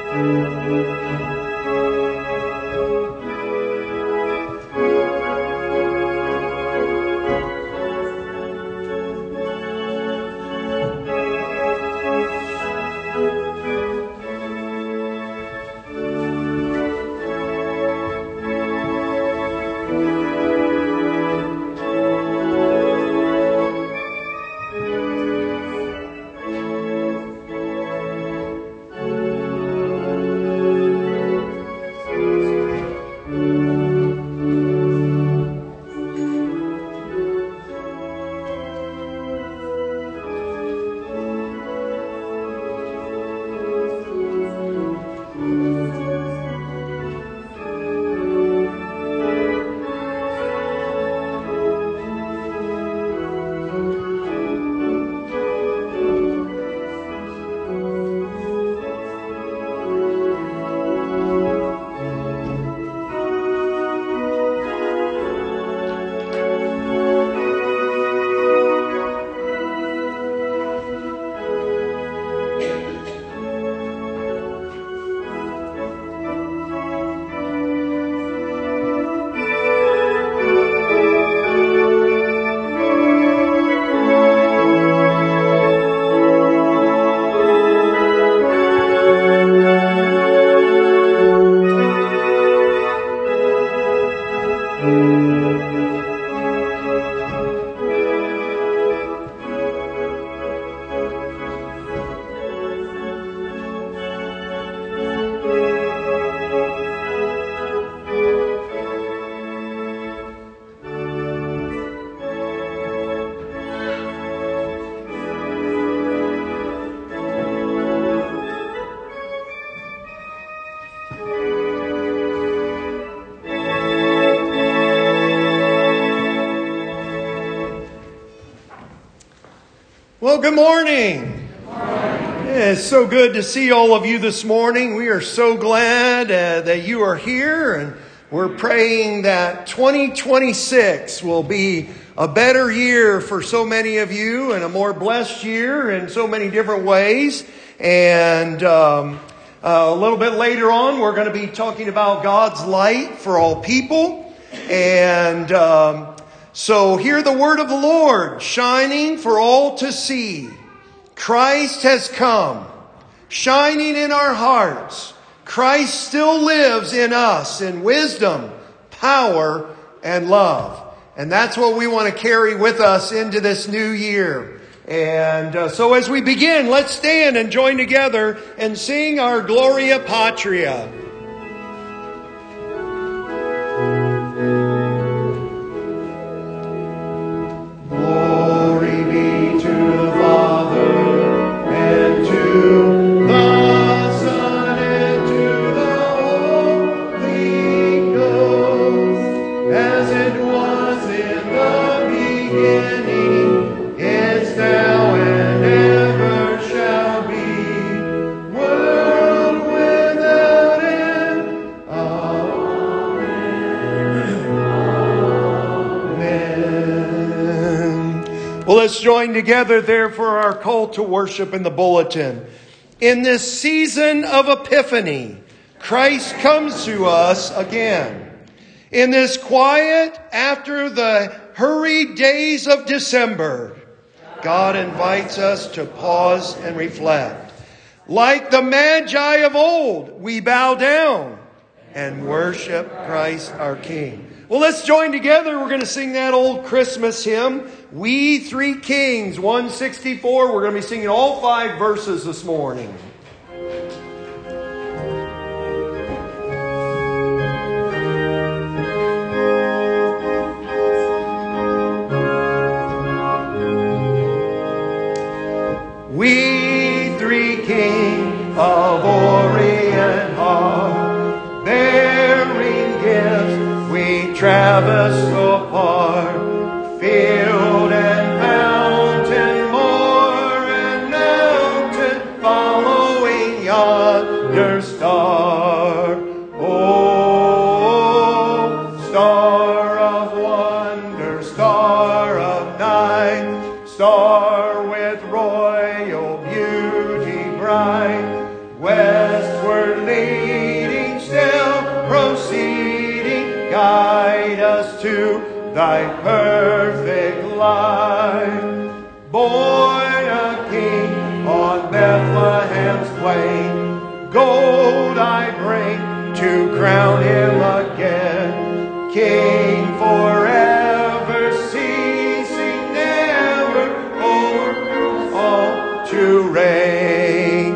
Well, good morning. It's so good to see all of you this morning. We are so glad that you are here, and we're praying that 2026 will be a better year for so many of you and a more blessed year in so many different ways. And a little bit later on, we're going to be talking about God's light for all people. And so hear the word of the Lord, shining for all to see. Christ has come, shining in our hearts. Christ still lives in us in wisdom, power, and love. And that's what we want to carry with us into this new year. And so as we begin, let's stand and join together and sing our Gloria Patria. Let's join together there for our call to worship in the bulletin. In this season of Epiphany, Christ comes to us again. In this quiet, after the hurried days of December, God invites us to pause and reflect. Like the Magi of old, we bow down and worship Christ our King. Well, let's join together. We're going to sing that old Christmas hymn, We Three Kings, 164. We're going to be singing all 5 verses this morning. We three kings of Orient are, bearing gifts we traversed apart, field and fountain, moor and mountain, following yonder star. Oh, star of wonder, star of night, star with royal beauty bright, westward us to thy perfect life. Born a king on Bethlehem's plain, gold I bring to crown him again. King forever, ceasing never, over all to reign.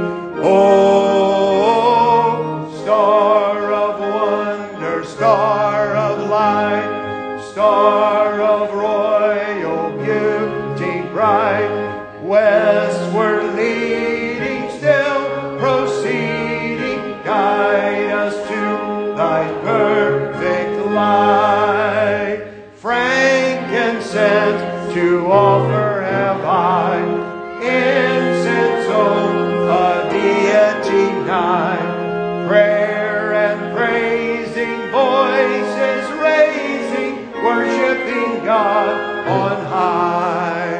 Oh, star of wonder, star of light, star of royal beauty bright, westward leading, still proceeding, guide us to thy perfect light. Frankincense to offer have I, incense on a deity nigh, prayer and praising voices raising, worshiping God on high.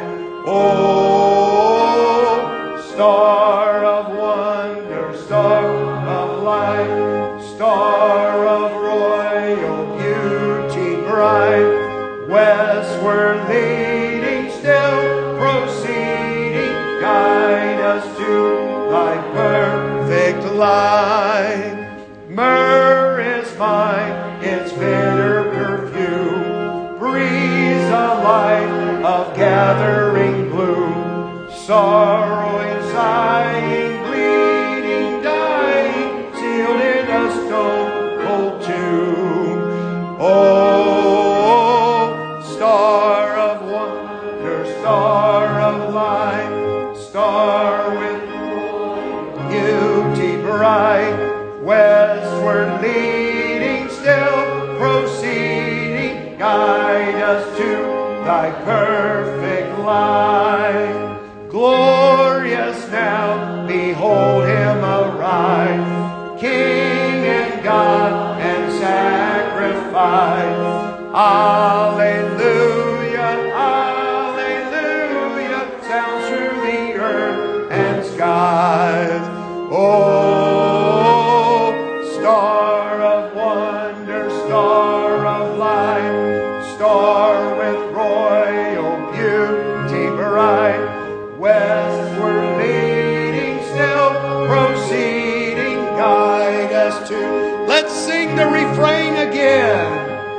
Oh, star of wonder, star of light, star of royal beauty bright, westward leading, still proceeding, guide us to thy perfect light. Myrrh is mine, its bitter perfume breathes a light of gathering gloom. Sorrowing, sighing, bleeding, dying, sealed in a stone cold tomb. Oh, star of wonder, star of light, star with beauty bright, westward leading, still proceeding, guide us to thy perfect light. Glorious now, behold him arrive, King and God and sacrifice. Alleluia, alleluia, sounds through the earth and skies. Oh, star of wonder, star of light, star with royal beauty bright, westward leading, still proceeding, guide us to. Let's sing the refrain again.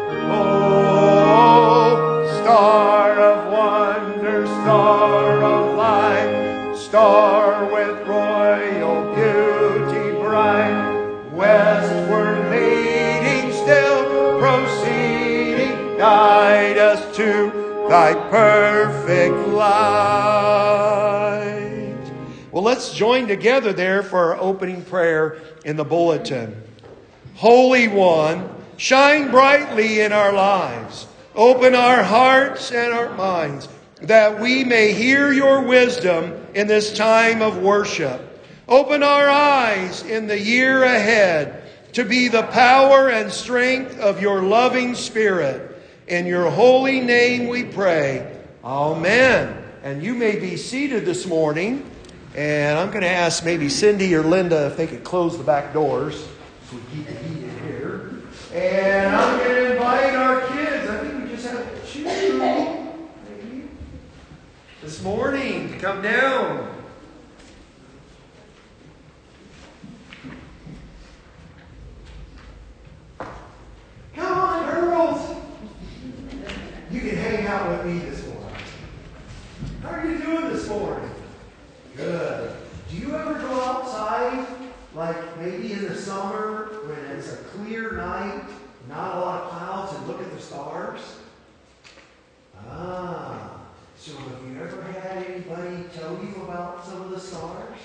Oh, star of wonder, star of light, star with royal beauty bright, westward leading, still proceeding, guide us to thy perfect light. Well, let's join together there for our opening prayer in the bulletin. Holy One, shine brightly in our lives. Open our hearts and our minds that we may hear your wisdom in this time of worship. Open our eyes in the year ahead to be the power and strength of your loving Spirit. In your holy name we pray. Amen. And you may be seated this morning. And I'm going to ask maybe Cindy or Linda if they could close the back doors so we keep the heat in here. And I'm going to invite our kids. I think we just have two maybe this morning to come down. Come on, girls. You can hang out with me this morning. How are you doing this morning? Good. Do you ever go outside, like maybe in the summer when it's a clear night, not a lot of clouds, and look at the stars? So have you ever had anybody tell you about some of the stars?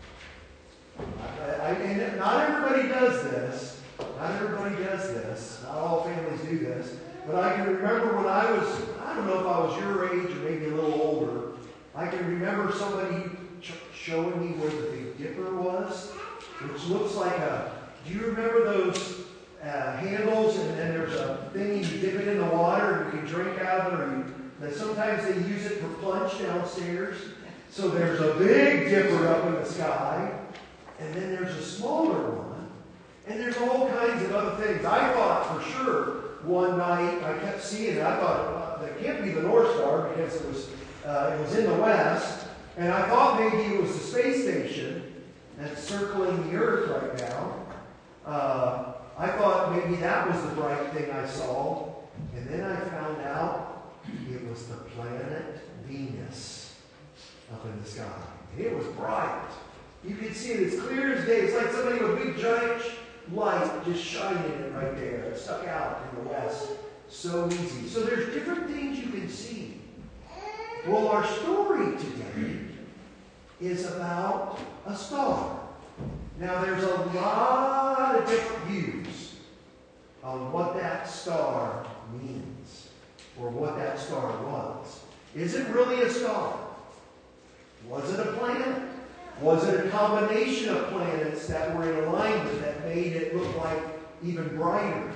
And not everybody does this. Not everybody does this. Not all families do this. But I can remember when I don't know if I was your age or maybe a little older, I can remember somebody showing me where the Big Dipper was, which looks like do you remember those handles and then there's a thing you dip it in the water and you can drink out of it, or sometimes they use it for punch downstairs. So there's a Big Dipper up in the sky, and then there's a smaller one, and there's all kinds of other things. I thought for sure one night, kept seeing it. I thought it can't be the North Star because it was in the west. And I thought maybe it was the space station that's circling the Earth right now. I thought maybe that was the bright thing I saw. And then I found out it was the planet Venus up in the sky. And it was bright. You could see it as clear as day. It's like somebody with a big giant light just shining it right there. It stuck out in the west. So easy. So there's different things you can see. Well, our story today is about a star. Now, there's a lot of different views on what that star means or what that star was. Is it really a star? Was it a planet? Was it a combination of planets that were in alignment that made it look like even brighter?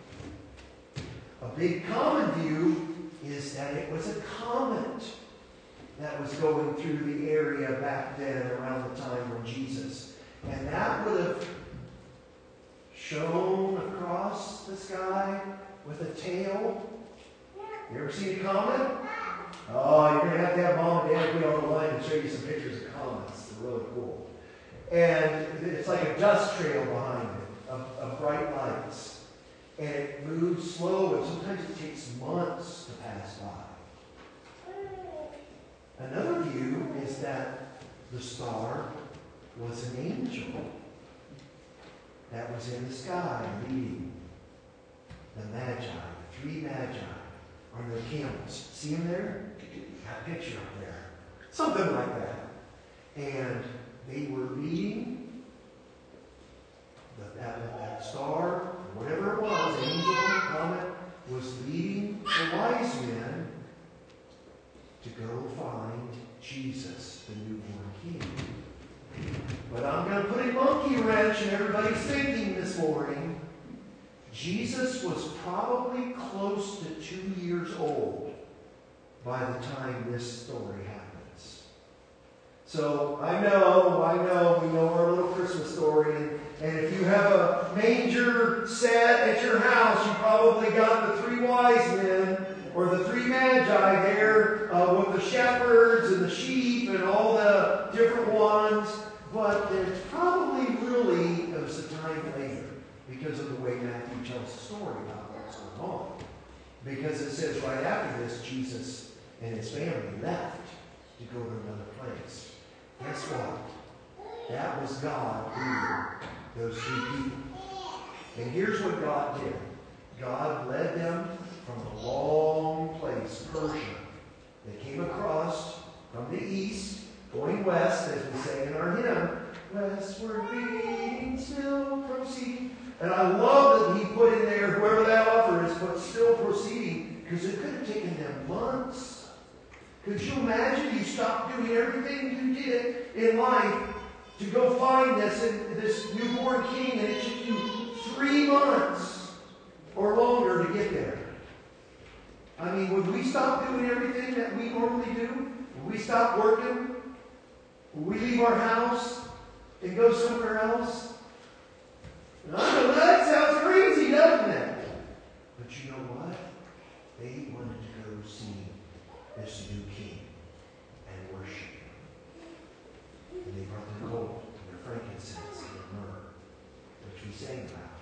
A big common view is that it was a comet that was going through the area back then around the time when Jesus. And that would have shone across the sky with a tail. You ever seen a comet? Oh, you're going to have Mom and Dad get on the line and show you some pictures of comets. They're really cool. And it's like a dust trail behind it of bright lights. And it moves slow, and sometimes it takes months to pass by. Another view is that the star was an angel that was in the sky leading the Magi, the three Magi on their camels. See them there? Got a picture up there. Something like that. And they were leading that star, whatever it was, angel, comet, was leading the wise men to go find Jesus, the newborn king. But I'm going to put a monkey wrench in everybody's thinking this morning. Jesus was probably close to 2 years old by the time this story happens. So I know, we know our little Christmas story. And if you have a manger set at your house, you probably got the three wise men or the three Magi there with the shepherds and the sheep and all the different ones. But it's probably really, it was a time later because of the way Matthew tells the story about what's going on. Because it says right after this, Jesus and his family left to go to another place. Guess what? That was God leading those three people. And here's what God did. God led them from a long place, Persia. They came across from the east, going west, as we say in our hymn, westward beating, still proceeding. And I love that he put in there, whoever that author is, put still proceeding, because it could have taken them months. Could you imagine you stopped doing everything you did in life to go find this newborn king, and it took you 3 months or longer to get there? I mean, would we stop doing everything that we normally do? Would we stop working? Would we leave our house and go somewhere else? I know that sounds crazy, doesn't it? But you know what? They wanted to go see this new king and worship him. And they brought their gold and their frankincense and their myrrh, which we sang about.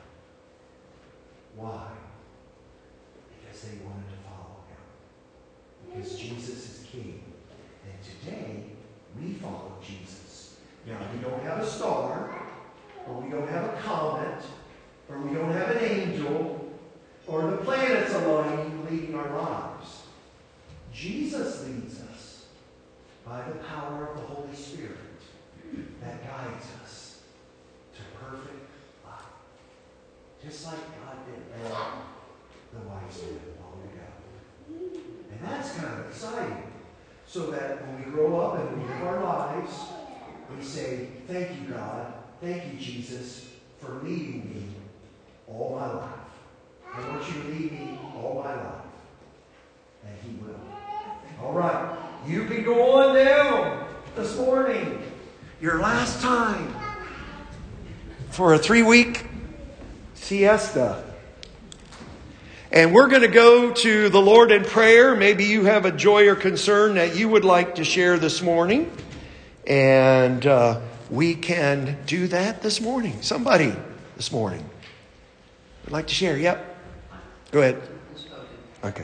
Why? Because they wanted to follow him. Because Jesus is king. And today, we follow Jesus. Now, we don't have a star, or we don't have a comet, or we don't have an angel, or the planets aligning, leading our lives. Jesus leads us by the power of the Holy Spirit that guides us to perfect life. Just like God did the wise men long ago. And that's kind of exciting. So that when we grow up and we live our lives, we say, thank you, God. Thank you, Jesus, for leading me all my life. I want you to lead me all my life. And he will. All right. You can go on down this morning. Your last time for a 3-week siesta. And we're going to go to the Lord in prayer. Maybe you have a joy or concern that you would like to share this morning. And we can do that this morning. Somebody this morning would like to share. Yep. Go ahead. Okay.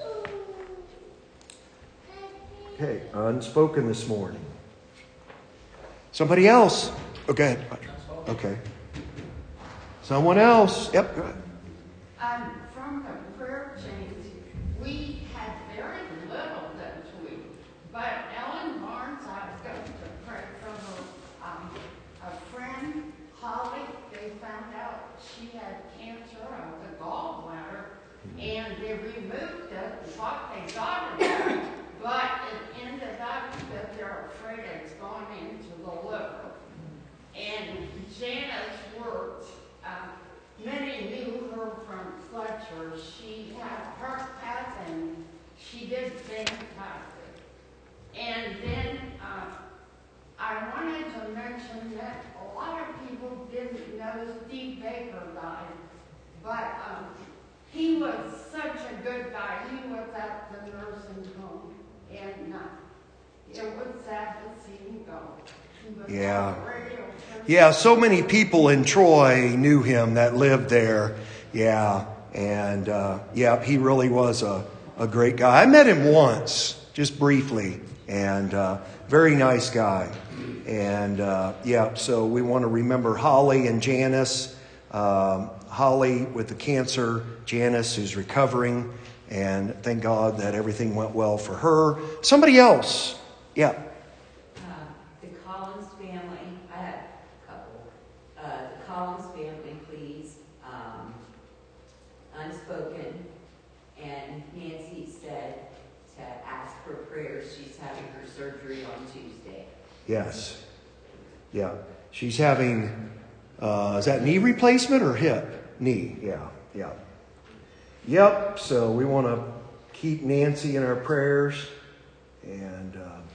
Okay, unspoken this morning. Somebody else. Okay. Okay. Someone else. Yep, go ahead. From the prayer change, we had very little this week. But Ellen Barnes, I was going to pray for her. A friend, Holly, they found out she had cancer of the gallbladder, and they removed it, thought they got it, but it ended up that they're afraid it's gone into the liver. And Janice worked, many knew her from Fletcher. She had her cousin, she did fantastic. And then I wanted to mention that a lot of people didn't know Steve Baker died, but he was such a good guy. He was at the nursing home, and it was sad to see him go. Yeah, so many people in Troy knew him that lived there. Yeah, and he really was a great guy. I met him once, just briefly, and very nice guy. And so we want to remember Holly and Janice. Holly with the cancer, Janice who's recovering, and thank God that everything went well for her. Somebody else, yeah. The Collins family, I had a couple. The Collins family, please, unspoken, and Nancy said to ask for prayers. She's having her surgery on Tuesday. Yes. Yeah. She's having, is that knee replacement or hip? Knee. Yeah. Yep. So we want to keep Nancy in our prayers. And,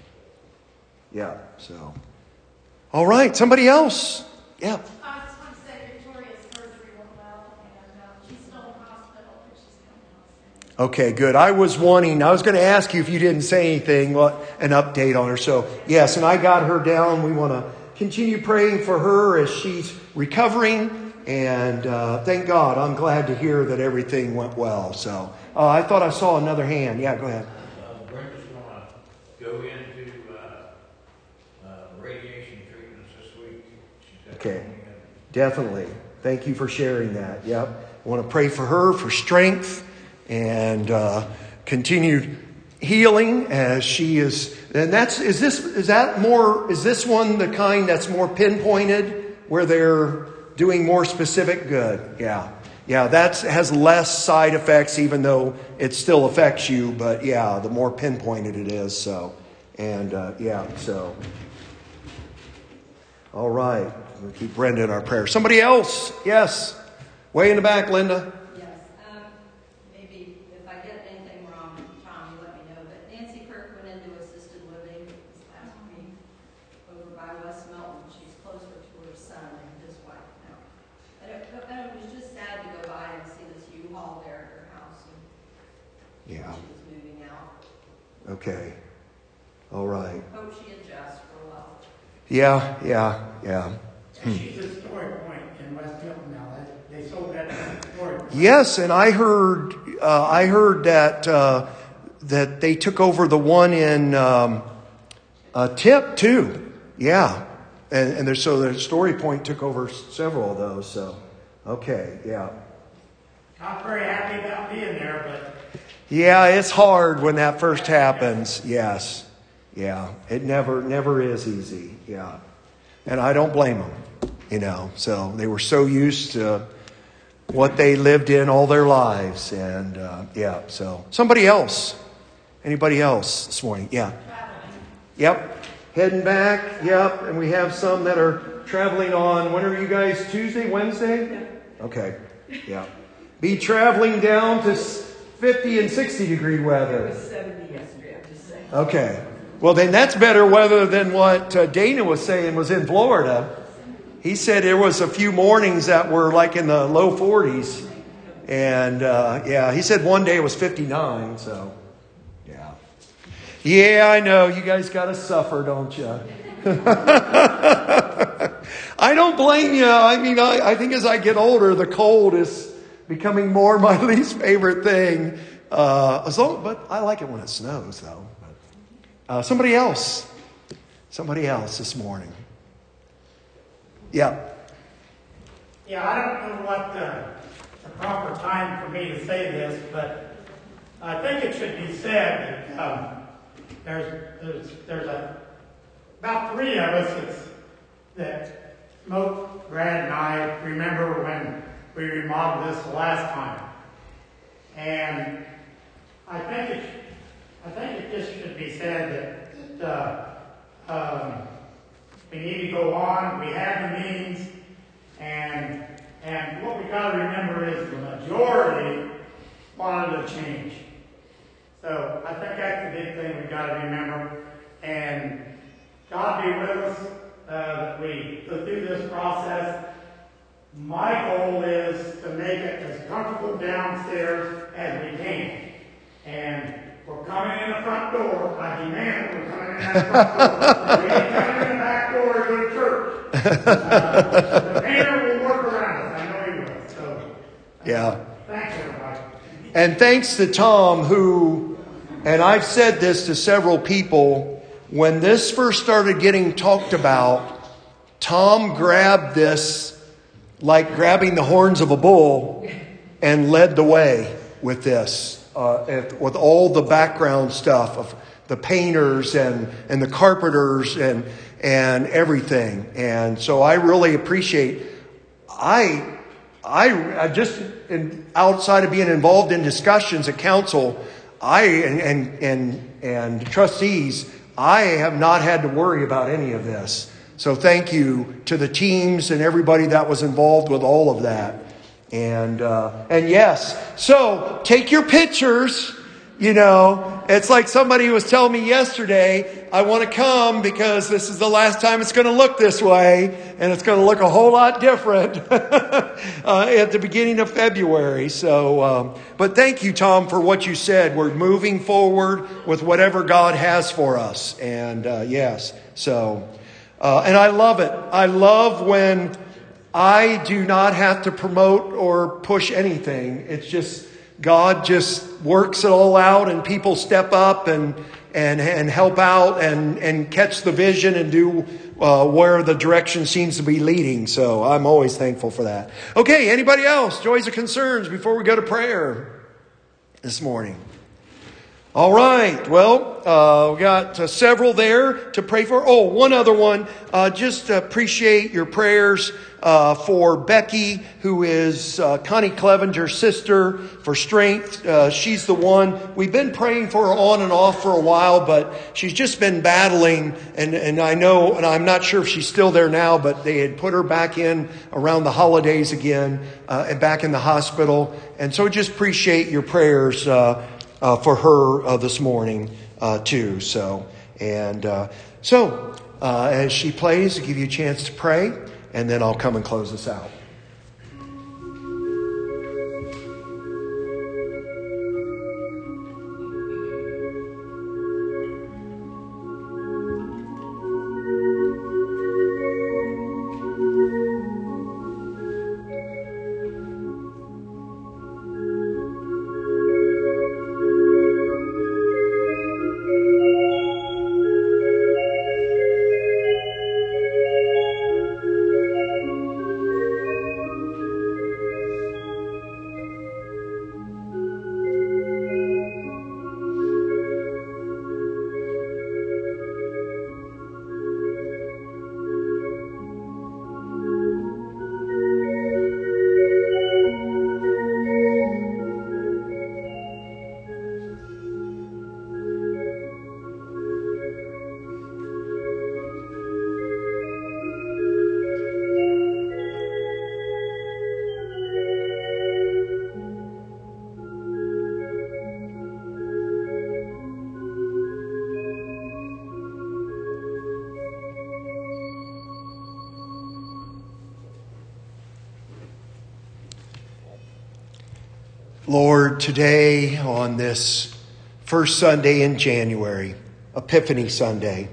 so. All right. Somebody else. Yeah. I just want to say Victoria's surgery went well, and she's still in hospital, but she's coming out soon. Okay, good. I was going to ask you if you didn't say anything, an update on her. So, yes, and I got her down. We want to continue praying for her as she's recovering. And thank God, I'm glad to hear that everything went well. So, I thought I saw another hand. Yeah, go ahead. Brenda's going to go into radiation treatments this week. Okay, definitely. Thank you for sharing that. Yep. I want to pray for her for strength and continued healing as she is. And is this one the kind that's more pinpointed where they're doing more specific? Good. Yeah, that has less side effects, even though it still affects you. But yeah, the more pinpointed it is. So, and so. All right. We'll keep Brenda in our prayers. Somebody else? Yes. Way in the back, Linda. Yes. Maybe if I get anything wrong, Tom, you let me know. But Nancy Kirk went into assisted living this last week over by West Milton. She's closer to her son and his wife now. And it was just sad to go by and see this U-Haul there at her house. And Yeah. she was moving out. Okay. All right. Hope she adjusts for a while. Yeah. She's a Story Point in West Milton now. They sold that Story Point. Yes, and I heard that they took over the one in Tip too. Yeah, and there's so the Story Point took over several of those. So, okay, yeah. Not very happy about being there, but Yeah, it's hard when that first happens. Yes, yeah, it never is easy. Yeah, and I don't blame them. So they were so used to what they lived in all their lives. And so somebody else, anybody else this morning? Yeah. Yep. Heading back. Yep. And we have some that are traveling on, when are you guys? Tuesday, Wednesday? Okay. Yeah. Be traveling down to 50 and 60 degree weather. It was 70 yesterday, I'm just saying. Okay. Well, then that's better weather than what Dana was saying was in Florida. He said there was a few mornings that were like in the low 40s. And yeah, he said one day it was 59. So yeah. Yeah, I know. You guys got to suffer, don't you? I don't blame you. I mean, I think as I get older, the cold is becoming more my least favorite thing. But I like it when it snows, though. Somebody else this morning. Yeah. Yeah, I don't know what the proper time for me to say this, but I think it should be said that there's about three of us that Smoke, Brad, and I remember when we remodeled this the last time. And I think it just should be said that we need to go on. We have the means, and what we got to remember is the majority wanted to change. So I think that's the big thing we got to remember. And God be with us that we go through this process. My goal is to make it as comfortable downstairs as we can. And we're coming in the front door. I demand we're coming in that front door. We ain't coming in the back door to go to church. The painter will work around us. I know he will. So, Yeah. Thanks, everybody. And thanks to Tom, who, and I've said this to several people, when this first started getting talked about, Tom grabbed this like grabbing the horns of a bull and led the way with this, with all the background stuff of the painters and the carpenters and everything. And so I really appreciate, I just, outside of being involved in discussions at council, and trustees, I have not had to worry about any of this. So thank you to the teams and everybody that was involved with all of that. And yes, so take your pictures. You know, it's like somebody was telling me yesterday, I want to come because this is the last time it's going to look this way, and it's going to look a whole lot different at the beginning of February. So, but thank you, Tom, for what you said. We're moving forward with whatever God has for us. And yes, so, and I love it. I love when I do not have to promote or push anything. It's just, God just works it all out, and people step up and help out and catch the vision and do where the direction seems to be leading. So I'm always thankful for that. Okay, anybody else? Joys or concerns before we go to prayer this morning? All right. Well, we got several there to pray for. Oh, one other one. Just appreciate your prayers for Becky, who is Connie Clevenger's sister, for strength. She's the one. We've been praying for her on and off for a while, but she's just been battling. And I know, and I'm not sure if she's still there now, but they had put her back in around the holidays again, and back in the hospital. And so just appreciate your prayers for her this morning too. So, and as she plays, I'll give you a chance to pray, and then I'll come and close this out. Lord, today on this first Sunday in January, Epiphany Sunday,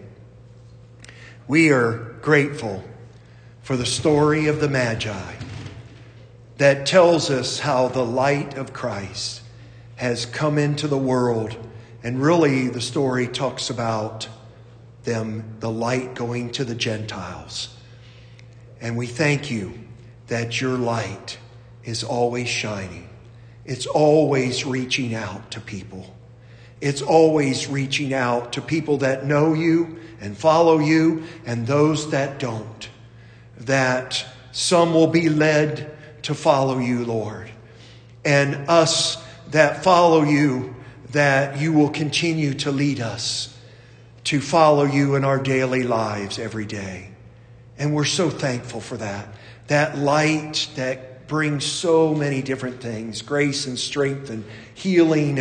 we are grateful for the story of the Magi that tells us how the light of Christ has come into the world. And really the story talks about them, the light going to the Gentiles. And we thank you that your light is always shining. It's always reaching out to people. It's always reaching out to people that know you and follow you, and those that don't. That some will be led to follow you, Lord. And us that follow you, that you will continue to lead us to follow you in our daily lives every day. And we're so thankful for that. That light that brings so many different things, grace and strength and healing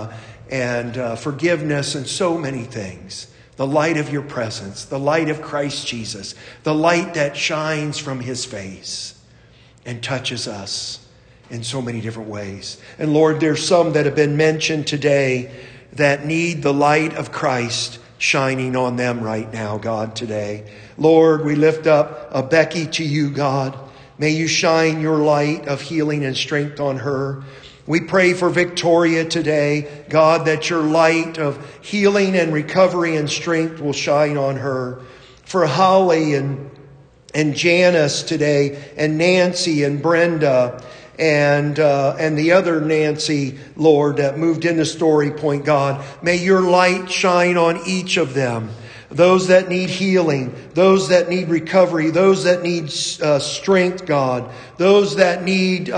and forgiveness and so many things. The light of your presence, the light of Christ Jesus, the light that shines from his face and touches us in so many different ways. And Lord, there's some that have been mentioned today that need the light of Christ shining on them right now, God, today. Lord, we lift up Becky to you, God. May you shine your light of healing and strength on her. We pray for Victoria today, God, that your light of healing and recovery and strength will shine on her. For Holly and Janice today, and Nancy and Brenda and the other Nancy, Lord, that moved into Story Point, God. May your light shine on each of them. Those that need healing, those that need recovery, those that need strength, God. Those that need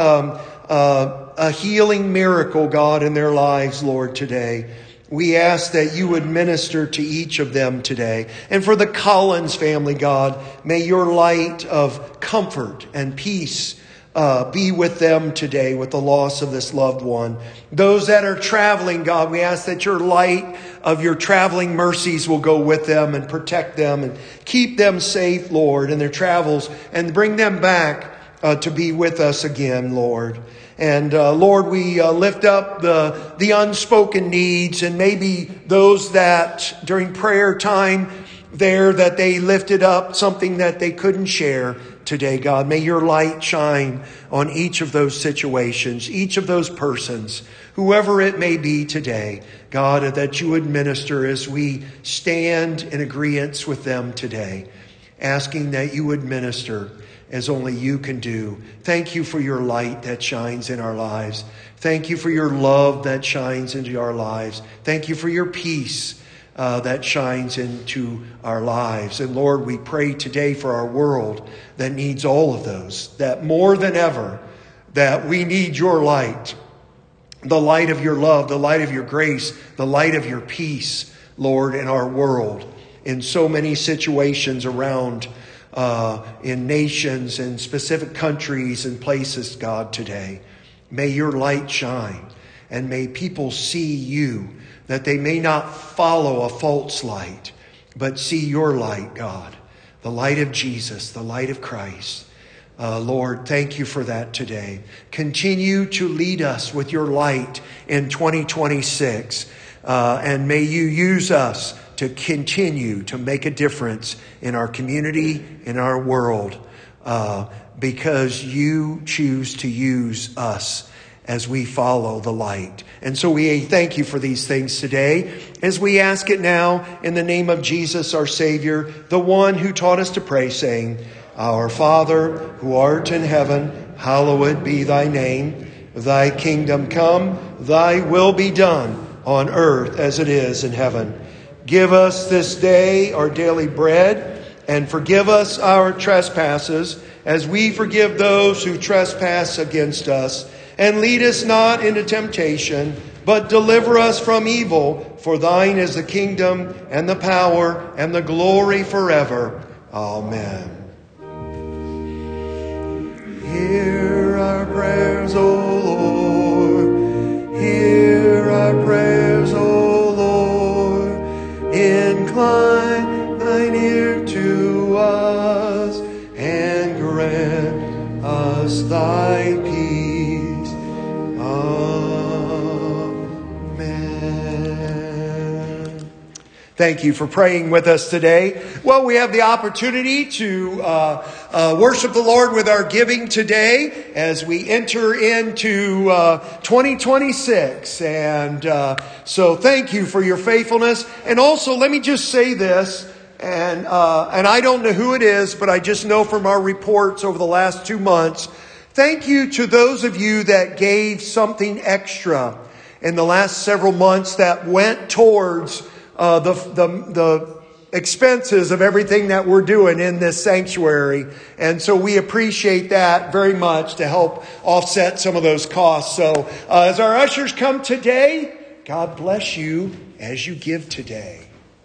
a healing miracle, God, in their lives, Lord, today. We ask that you would minister to each of them today. And for the Collins family, God, may your light of comfort and peace be with them today with the loss of this loved one. Those that are traveling, God, we ask that your light of your traveling mercies will go with them and protect them and keep them safe, Lord, in their travels and bring them back to be with us again, Lord. And Lord, we lift up the unspoken needs, and maybe those that during prayer time there that they lifted up something that they couldn't share today, God. May your light shine on each of those situations, each of those persons, whoever it may be today, God, that you would minister as we stand in agreement with them today, asking that you would minister as only you can do. Thank you for your light that shines in our lives. Thank you for your love that shines into our lives. Thank you for your peace that shines into our lives. And Lord, we pray today for our world that needs all of those, that more than ever, that we need your light, the light of your love, the light of your grace, the light of your peace, Lord, in our world, in so many situations around in nations and specific countries and places, God, today. May your light shine, and may people see you, that they may not follow a false light, but see your light, God, the light of Jesus, the light of Christ. Lord, thank you for that today. Continue to lead us with your light in 2026, and may you use us to continue to make a difference in our community, in our world, because you choose to use us as we follow the light. And so we thank you for these things today, as we ask it now in the name of Jesus, our Savior, the one who taught us to pray, saying, Our Father, who art in heaven, hallowed be thy name. Thy kingdom come, thy will be done on earth as it is in heaven. Give us this day our daily bread, and forgive us our trespasses, as we forgive those who trespass against us. And lead us not into temptation, but deliver us from evil. For thine is the kingdom, and the power, and the glory forever. Amen. Hear our prayers, O Lord. Hear our prayers, O Lord. Incline thine ear to us, and grant us thy peace. Amen. Thank you for praying with us today. Well, we have the opportunity to worship the Lord with our giving today as we enter into 2026. And so thank you for your faithfulness. And also, let me just say this, and I don't know who it is, but I just know from our reports over the last 2 months, thank you to those of you that gave something extra in the last several months that went towards the expenses of everything that we're doing in this sanctuary. And so we appreciate that very much to help offset some of those costs. So as our ushers come today, God bless you as you give today.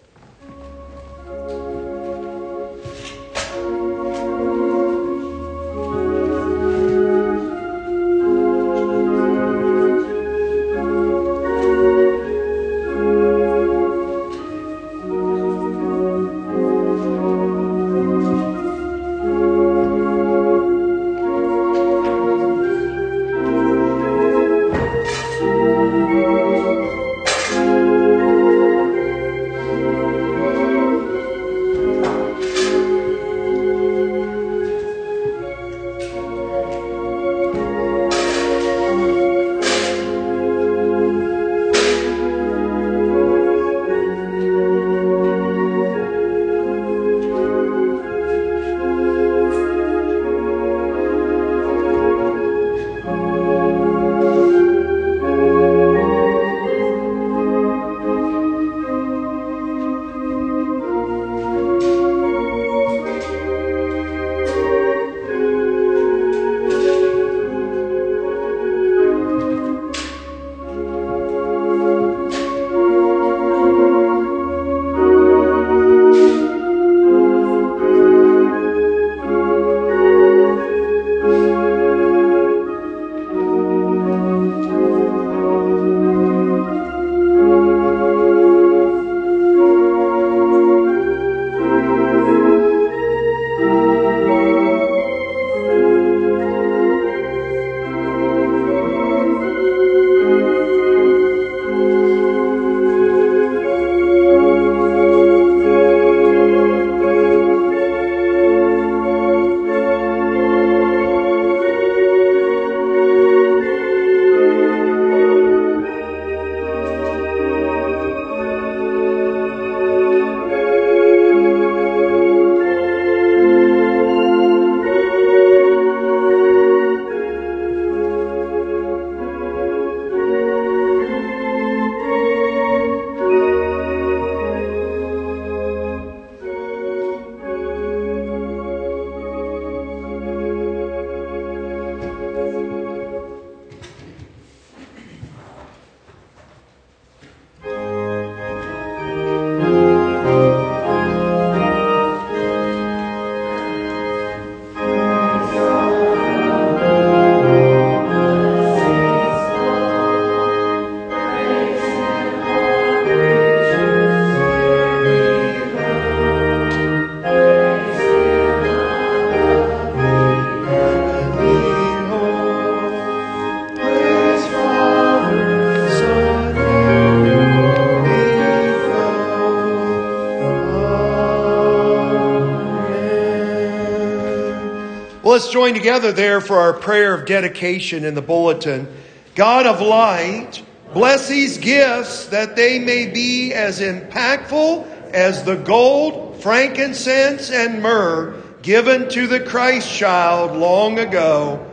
Let's join together there for our prayer of dedication in the bulletin. God of light, bless these gifts that they may be as impactful as the gold, frankincense, and myrrh given to the Christ child long ago.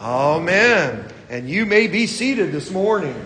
Amen. And you may be seated this morning.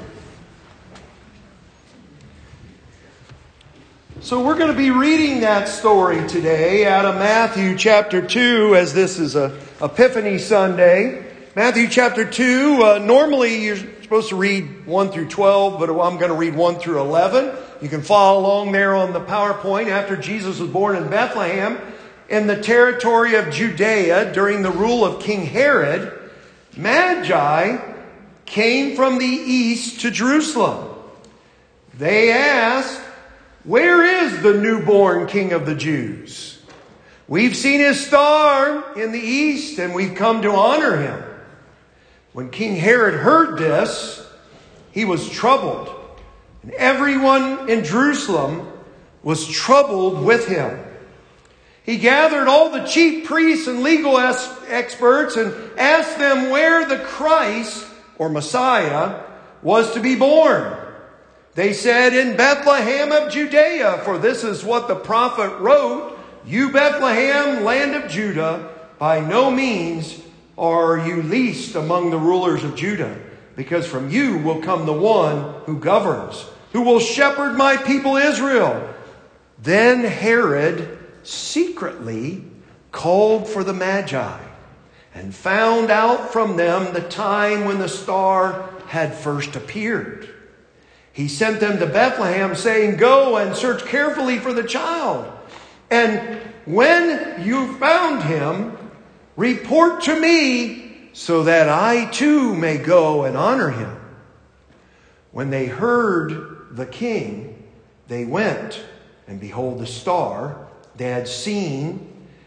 So we're going to be reading that story today out of Matthew chapter 2, as this is a Epiphany Sunday. Matthew chapter 2, normally you're supposed to read 1 through 12, but I'm going to read 1 through 11. You can follow along there on the PowerPoint. After Jesus was born in Bethlehem, in the territory of Judea, during the rule of King Herod, Magi came from the east to Jerusalem. They asked, "Where is the newborn King of the Jews? We've seen his star in the east, and we've come to honor him." When King Herod heard this, he was troubled, and everyone in Jerusalem was troubled with him. He gathered all the chief priests and legal experts and asked them where the Christ, or Messiah, was to be born. They said, in Bethlehem of Judea, for this is what the prophet wrote, you Bethlehem, land of Judah, by no means are you least among the rulers of Judah, because from you will come the one who governs, who will shepherd my people Israel. Then Herod secretly called for the Magi and found out from them the time when the star had first appeared. He sent them to Bethlehem, saying, go and search carefully for the child. And when you found him, report to me so that I too may go and honor him. When they heard the king, they went, and behold, the star they had seen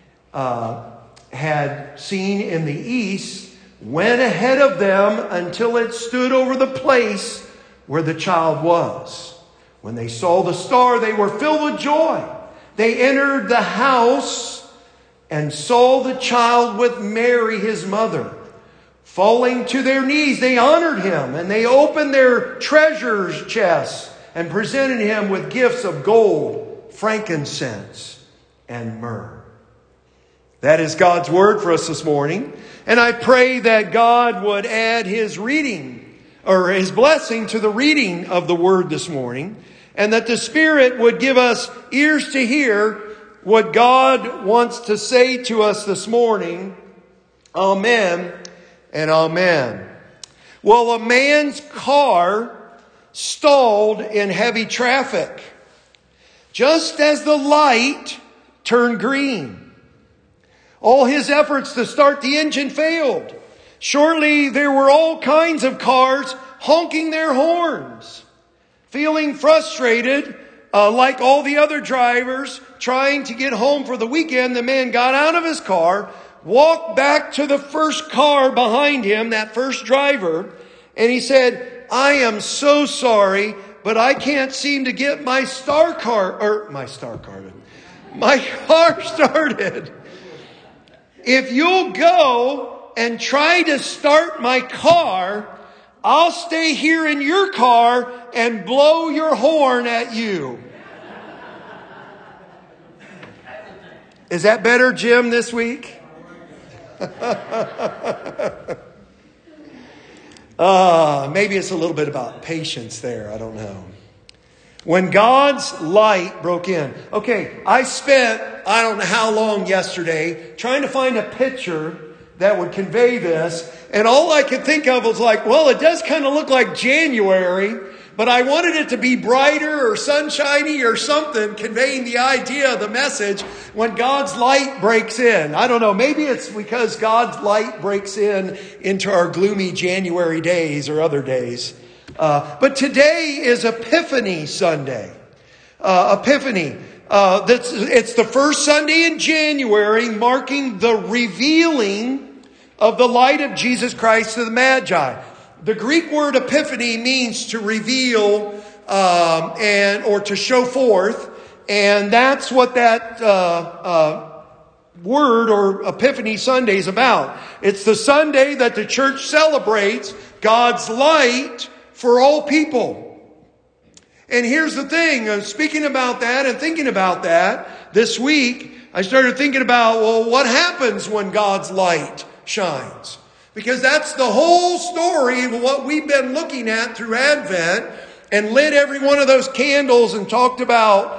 in the east went ahead of them until it stood over the place where the child was. When they saw the star, they were filled with joy. They entered the house and saw the child with Mary, his mother. Falling to their knees, they honored him, and they opened their treasures chests and presented him with gifts of gold, frankincense, and myrrh. That is God's word for us this morning. And I pray that God would add his reading or his blessing to the reading of the word this morning, and that the Spirit would give us ears to hear what God wants to say to us this morning. Amen and amen. Well, a man's car stalled in heavy traffic just as the light turned green. All his efforts to start the engine failed. Shortly, there were all kinds of cars honking their horns. Feeling frustrated, like all the other drivers trying to get home for the weekend, the man got out of his car, walked back to the first car behind him, that first driver, and he said, I am so sorry, but I can't seem to get my car started. If you'll go and try to start my car, I'll stay here in your car and blow your horn at you. Is that better, Jim, this week? Maybe it's a little bit about patience there. I don't know. When God's light broke in. Okay, I spent, I don't know how long yesterday, trying to find a picture that would convey this. And all I could think of was like, well, it does kind of look like January, but I wanted it to be brighter or sunshiny or something, conveying the idea, the message, when God's light breaks in. I don't know, maybe it's because God's light breaks into our gloomy January days or other days. But today is Epiphany Sunday. Epiphany. It's the first Sunday in January, marking the revealing of the light of Jesus Christ to the Magi. The Greek word epiphany means to reveal or to show forth, and that's what that word or Epiphany Sunday is about. It's the Sunday that the church celebrates God's light for all people. And here's the thing, speaking about that and thinking about that this week, I started thinking about, well, what happens when God's light shines? Because that's the whole story of what we've been looking at through Advent, and lit every one of those candles and talked about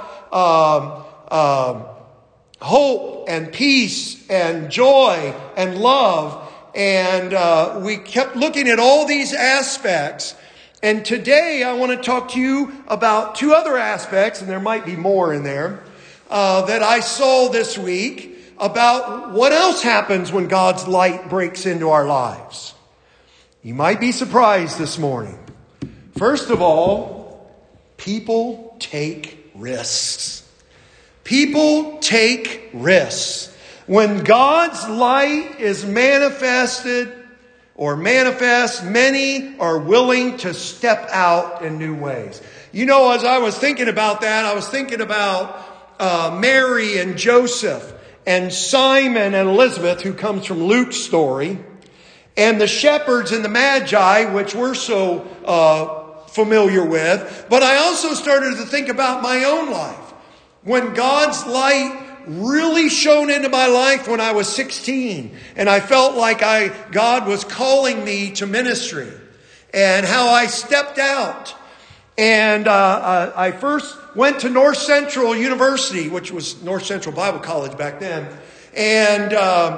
hope and peace and joy and love. And we kept looking at all these aspects. And today I want to talk to you about two other aspects, and there might be more in there, that I saw this week about what else happens when God's light breaks into our lives. You might be surprised this morning. First of all, people take risks. People take risks. When God's light is manifested or manifests, many are willing to step out in new ways. You know, as I was thinking about that, I was thinking about Mary and Joseph and Simon and Elizabeth, who comes from Luke's story, and the shepherds and the magi, which we're so familiar with. But I also started to think about my own life. When God's light really shone into my life when I was 16, and I felt like God was calling me to ministry, and how I stepped out. And I first went to North Central University, which was North Central Bible College back then. And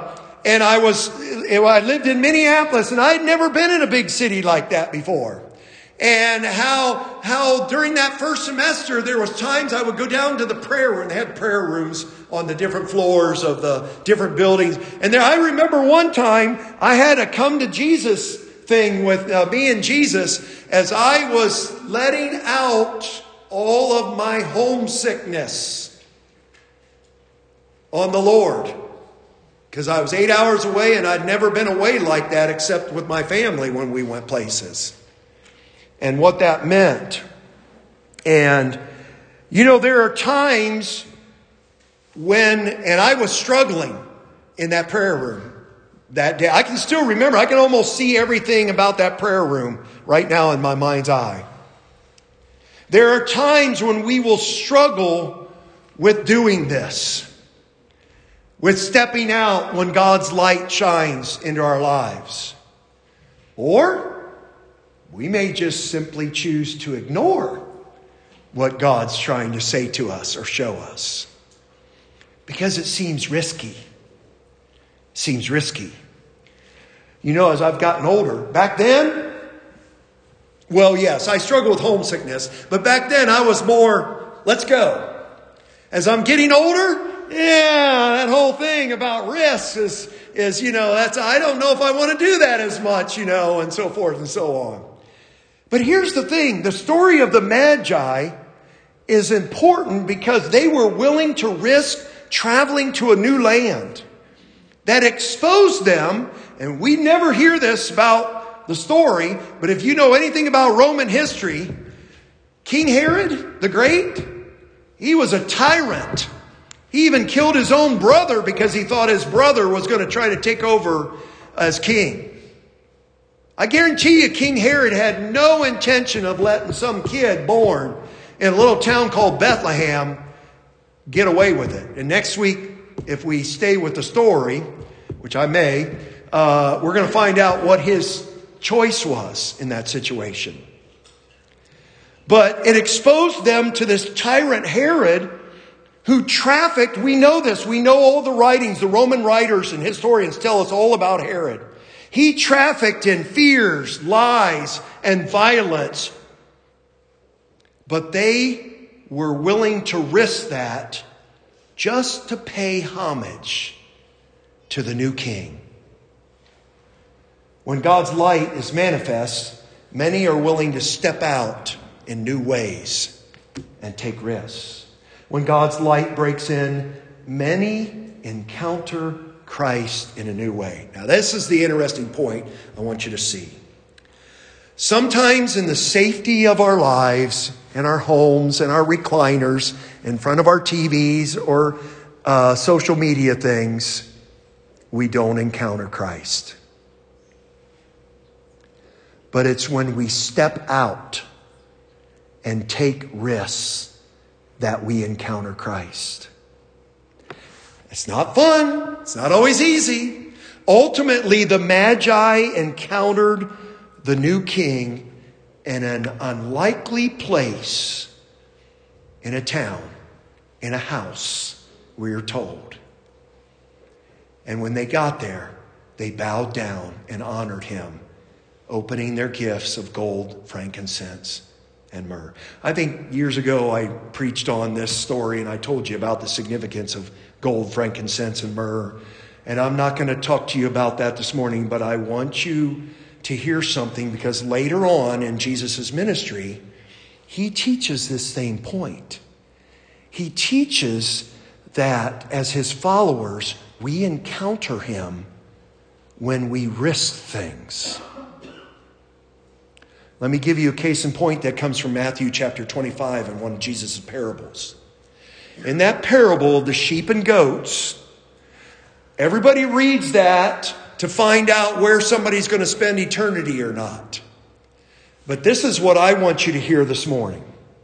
I lived in Minneapolis, and I'd never been in a big city like that before. And how during that first semester, there was times I would go down to the prayer room. They had prayer rooms on the different floors of the different buildings. And there, I remember one time I had a come to Jesus thing with me and Jesus as I was letting out all of my homesickness on the Lord. Because I was 8 hours away, and I'd never been away like that except with my family when we went places. And what that meant. And, you know, there are times when, and I was struggling in that prayer room that day. I can still remember, I can almost see everything about that prayer room right now in my mind's eye. There are times when we will struggle with doing this, with stepping out when God's light shines into our lives. Or we may just simply choose to ignore what God's trying to say to us or show us, because it seems risky. Seems risky. You know, as I've gotten older, back then, well, yes, I struggled with homesickness, but back then I was more, let's go. As I'm getting older, that whole thing about risks is, you know, I don't know if I want to do that as much, you know, and so forth and so on. But here's the thing. The story of the Magi is important because they were willing to risk traveling to a new land that exposed them. And we never hear this about the story, but if you know anything about Roman history, King Herod the Great, he was a tyrant. He even killed his own brother because he thought his brother was going to try to take over as king. I guarantee you King Herod had no intention of letting some kid born in a little town called Bethlehem get away with it. And next week, if we stay with the story, which I may, we're going to find out what his choice was in that situation. But it exposed them to this tyrant Herod who trafficked. We know this. We know all the writings. The Roman writers and historians tell us all about Herod. He trafficked in fears, lies, and violence. But they were willing to risk that just to pay homage to the new king. When God's light is manifest, many are willing to step out in new ways and take risks. When God's light breaks in, many encounter Christ in a new way. Now, this is the interesting point I want you to see. Sometimes in the safety of our lives, in our homes, in our recliners, in front of our TVs or social media things, we don't encounter Christ. But it's when we step out and take risks that we encounter Christ. It's not fun. It's not always easy. Ultimately, the Magi encountered the new king in an unlikely place, in a town, in a house, we're told. And when they got there, they bowed down and honored him, opening their gifts of gold, frankincense, and myrrh. I think years ago I preached on this story and I told you about the significance of gold, frankincense, and myrrh. And I'm not going to talk to you about that this morning, but I want you to hear something, because later on in Jesus' ministry, he teaches this same point. He teaches that as his followers, we encounter him when we risk things. Let me give you a case in point that comes from Matthew chapter 25 and one of Jesus' parables. In that parable of the sheep and goats, everybody reads that to find out where somebody's going to spend eternity or not. But this is what I want you to hear this morning.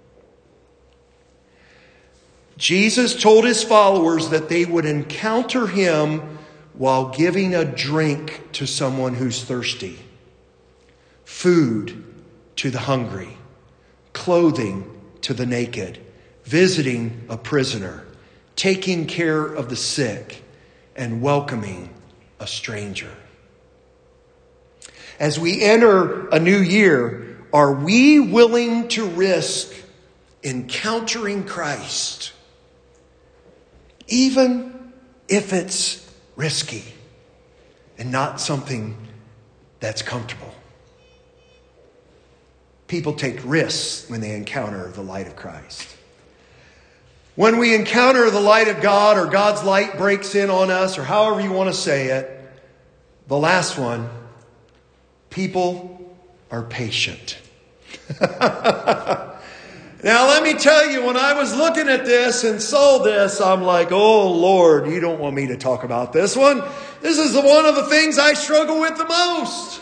Jesus told his followers that they would encounter him while giving a drink to someone who's thirsty, food to the hungry, clothing to the naked, visiting a prisoner, taking care of the sick, and welcoming a stranger. As we enter a new year, are we willing to risk encountering Christ, even if it's risky and not something that's comfortable? People take risks when they encounter the light of Christ. When we encounter the light of God, or God's light breaks in on us, or however you want to say it, the last one, people are patient. Now, let me tell you, when I was looking at this and saw this, I'm like, oh, Lord, you don't want me to talk about this one. This is one of the things I struggle with the most.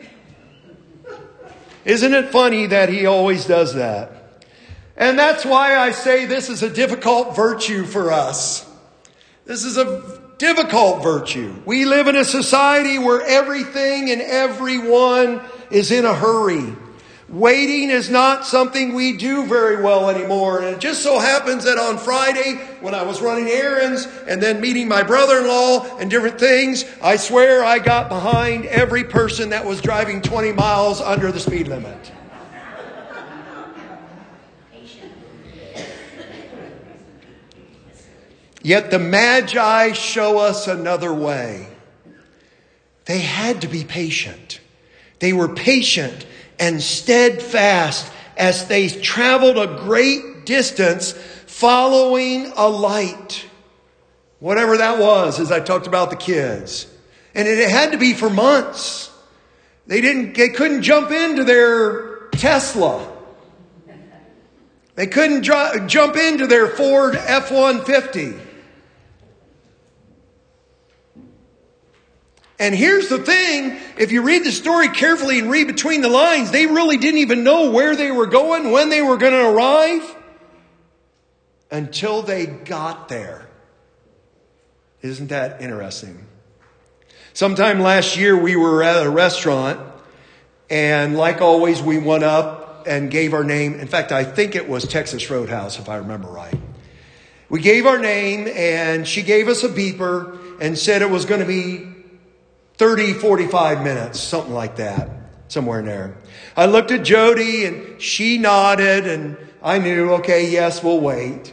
Isn't it funny that he always does that? And that's why I say this is a difficult virtue for us. This is a difficult virtue. We live in a society where everything and everyone is in a hurry. Waiting is not something we do very well anymore. And it just so happens that on Friday, when I was running errands and then meeting my brother-in-law and different things, I swear I got behind every person that was driving 20 miles under the speed limit. Yet the Magi show us another way. They had to be patient. They were patient and steadfast as they traveled a great distance following a light. Whatever that was, as I talked about the kids. And it had to be for months. They couldn't jump into their Tesla. They couldn't jump into their Ford F-150. And here's the thing, if you read the story carefully and read between the lines, they really didn't even know where they were going, when they were going to arrive, until they got there. Isn't that interesting? Sometime last year we were at a restaurant, and like always we went up and gave our name. In fact, I think it was Texas Roadhouse, if I remember right. We gave our name, and she gave us a beeper and said it was going to be 30, 45 minutes, something like that, somewhere in there. I looked at Jody and she nodded and I knew, okay, yes, we'll wait,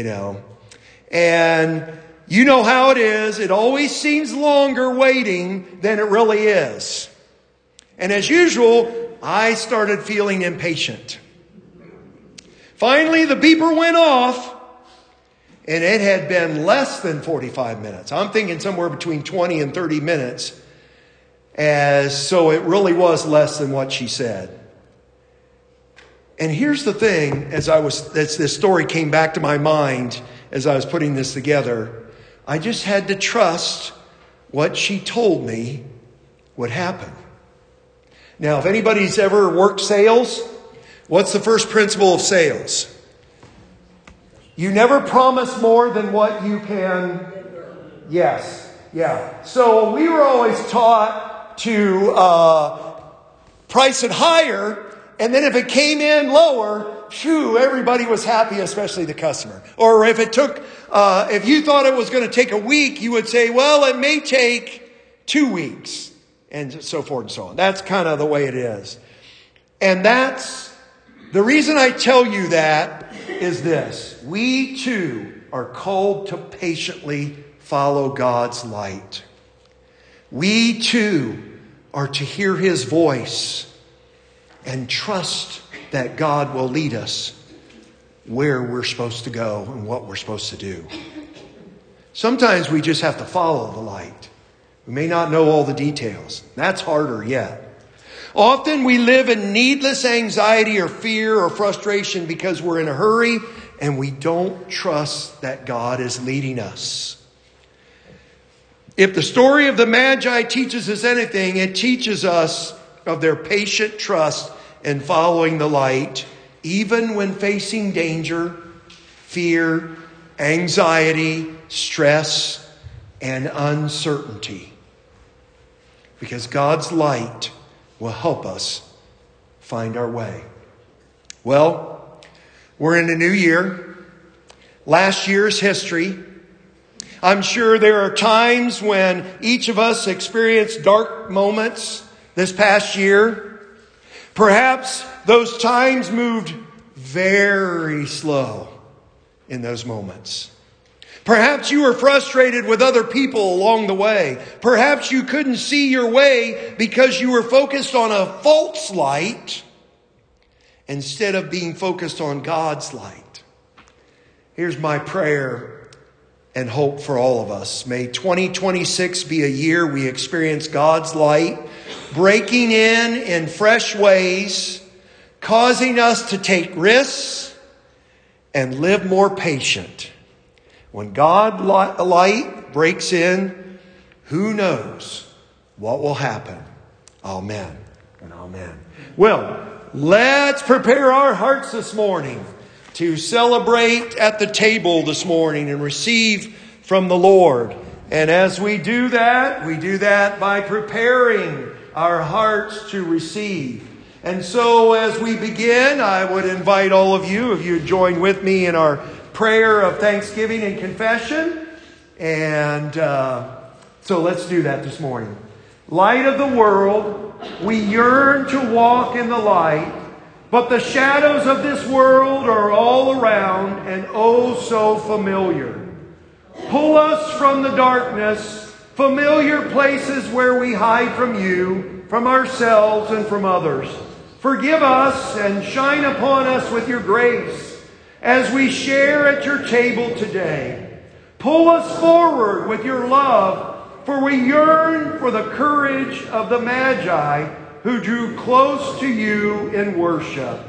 And you know how it is. It always seems longer waiting than it really is. And as usual, I started feeling impatient. Finally, the beeper went off and it had been less than 45 minutes. I'm thinking somewhere between 20 and 30 minutes. So it really was less than what she said. And here's the thing, as this story came back to my mind as I was putting this together, I just had to trust what she told me would happen. Now, if anybody's ever worked sales, what's the first principle of sales? You never promise more than what you can. Yes. Yeah. So we were always taught to price it higher, and then if it came in lower, everybody was happy, especially the customer. Or if you thought it was going to take a week, you would say, well, it may take 2 weeks, and so forth and so on. That's kind of the way it is. And that's the reason I tell you that is this. We too are called to patiently follow God's light. We too are to hear his voice and trust that God will lead us where we're supposed to go and what we're supposed to do. Sometimes we just have to follow the light. We may not know all the details. That's harder yet. Often we live in needless anxiety or fear or frustration because we're in a hurry and we don't trust that God is leading us. If the story of the Magi teaches us anything, it teaches us of their patient trust in following the light, even when facing danger, fear, anxiety, stress, and uncertainty. Because God's light will help us find our way. Well, we're in a new year. Last year's history. I'm sure there are times when each of us experienced dark moments this past year. Perhaps those times moved very slow in those moments. Perhaps you were frustrated with other people along the way. Perhaps you couldn't see your way because you were focused on a false light instead of being focused on God's light. Here's my prayer and hope for all of us. May 2026 be a year we experience God's light, breaking in fresh ways, causing us to take risks and live more patient. When God's light breaks in, who knows what will happen? Amen and amen. Well, let's prepare our hearts this morning to celebrate at the table this morning and receive from the Lord. And as we do that by preparing our hearts to receive. And so as we begin, I would invite all of you, if you'd join with me in our prayer of thanksgiving and confession. And so let's do that this morning. Light of the world, we yearn to walk in the light, but the shadows of this world are all around and oh so familiar. Pull us from the darkness, familiar places where we hide from you, from ourselves and from others. Forgive us and shine upon us with your grace as we share at your table today. Pull us forward with your love, for we yearn for the courage of the Magi who drew close to you in worship.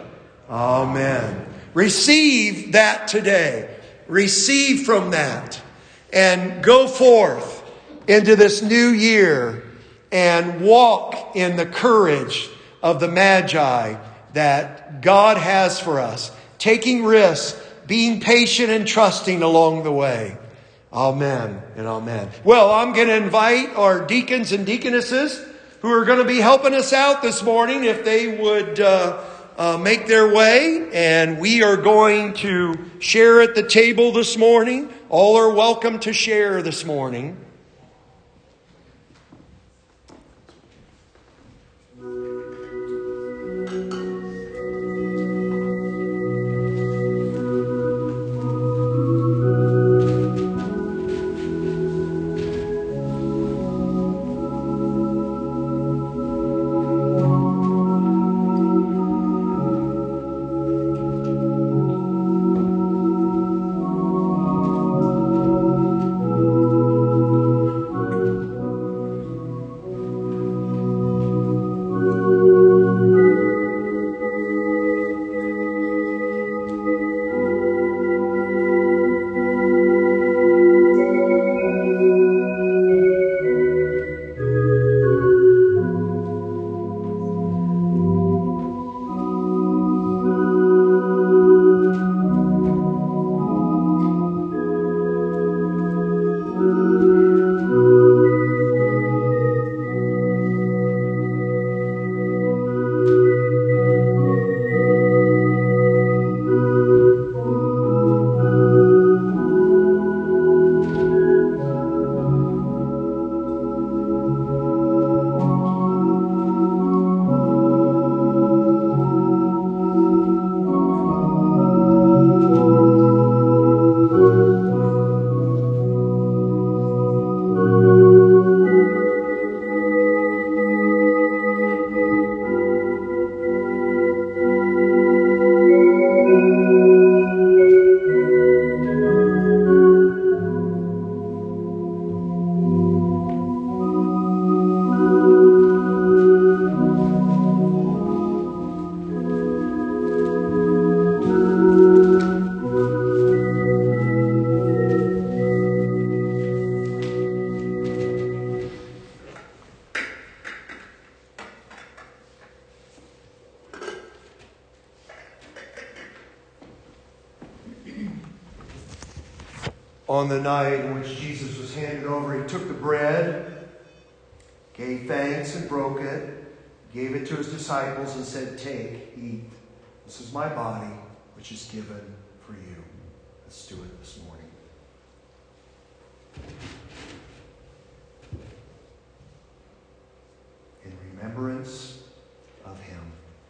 Amen. Receive that today. Receive from that. And go forth into this new year and walk in the courage of the Magi that God has for us. Taking risks, being patient and trusting along the way. Amen and amen. Well, I'm going to invite our deacons and deaconesses who are going to be helping us out this morning if they would make their way. And we are going to share at the table this morning. All are welcome to share this morning. on the night in which Jesus was handed over, he took the bread, gave thanks and broke it, gave it to his disciples and said, "Take, eat. This is my body, which is given for you." Let's do it this morning. In remembrance of him.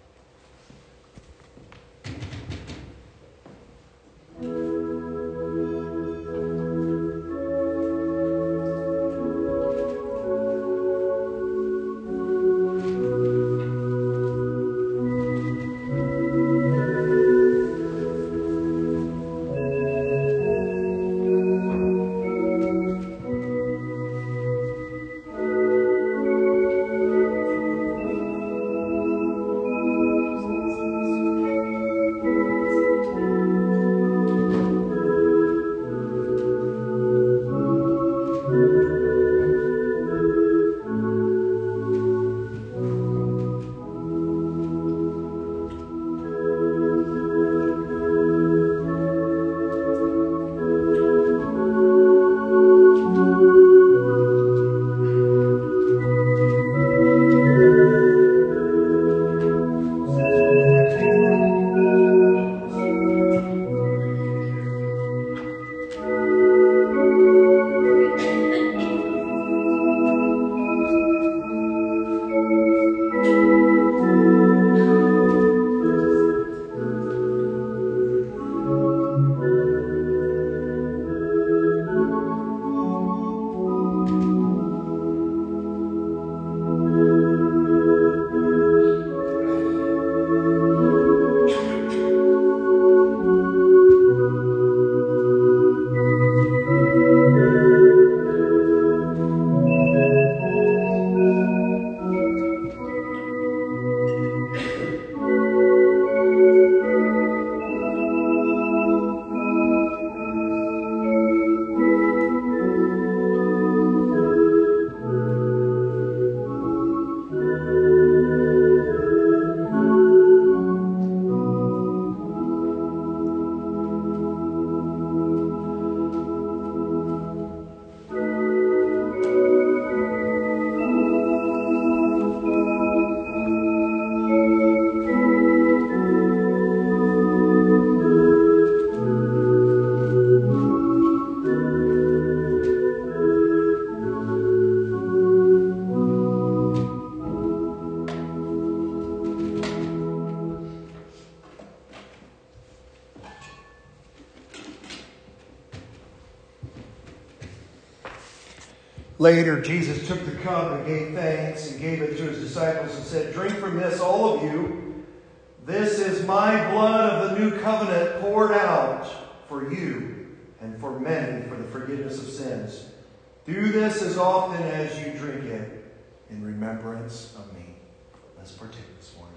Later, Jesus took the cup and gave thanks and gave it to his disciples and said, "Drink from this, all of you. This is my blood of the new covenant poured out for you and for many for the forgiveness of sins. Do this as often as you drink it in remembrance of me." Let's partake this morning.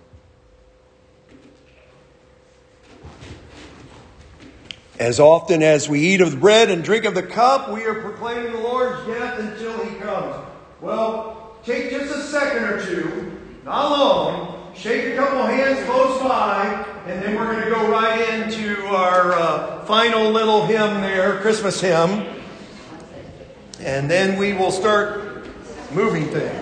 As often as we eat of the bread and drink of the cup, we are proclaiming the Lord's death until he comes. Well, take just a second or two, not long, shake a couple hands close by, and then we're going to go right into our final little hymn there, Christmas hymn. And then we will start moving things.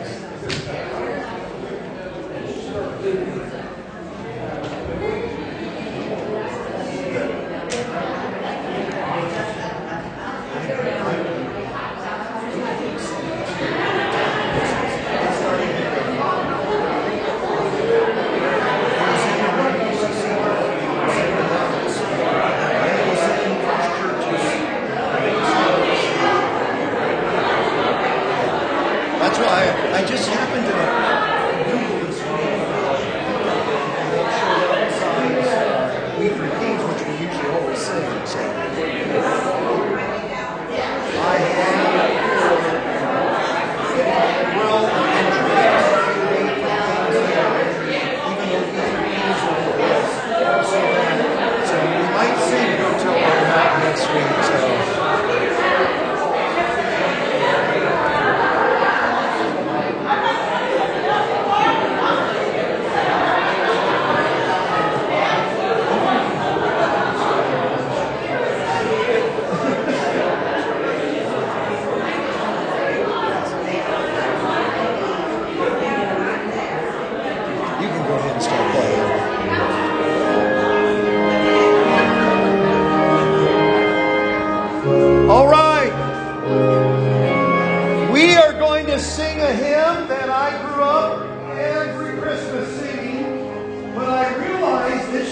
I just happened to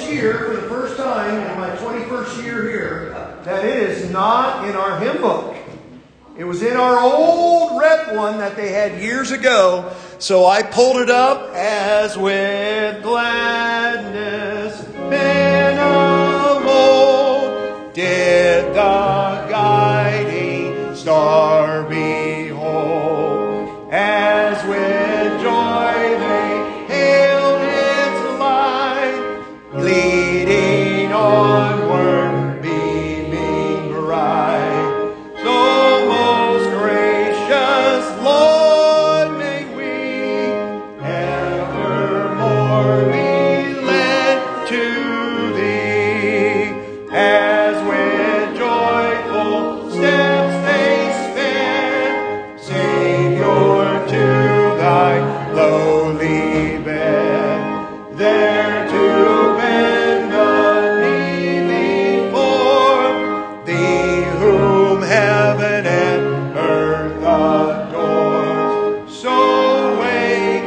here for the first time in my 21st year here that it is not in our hymn book. It was in our old rep one that they had years ago. So I pulled it up. As with gladness men of old did the guiding star behold, as with joy they hailed its light, leading onward, beaming bright. So most gracious Lord, may we evermore be led to Thee, as with joyful steps they sped, Savior, to Thy lowly bed, there to bend the knee before Thee, whom heaven and earth adores. So wake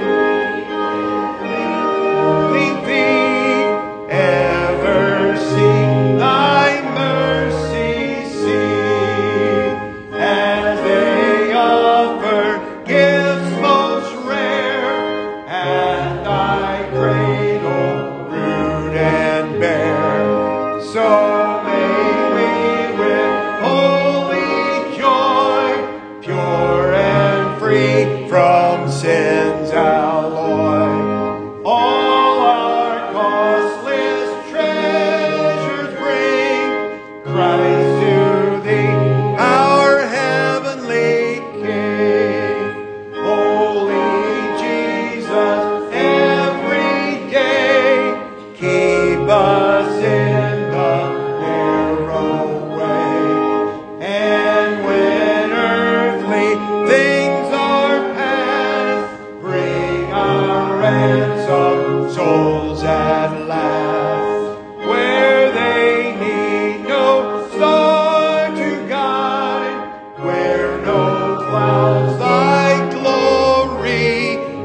Thee, ever seek Thy mercy, see, as they offer gifts most rare at Thy cradle, rude and bare. So may we with holy joy, pure and free from sin's alloy, all our costless treasures bring, Christ, to Thee, our heavenly King. Holy Jesus, every day keep us in the narrow way, and when earthly things are past, bring our ransomed souls at last, where they need no star to guide, where no clouds Thy glory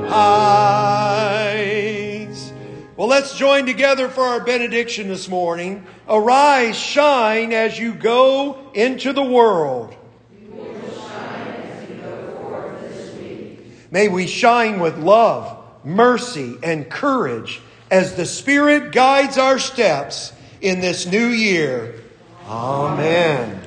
hides. Well, let's join together for our benediction this morning. Arise, shine as you go into the world. May we shine with love, mercy, and courage as the Spirit guides our steps in this new year. Amen.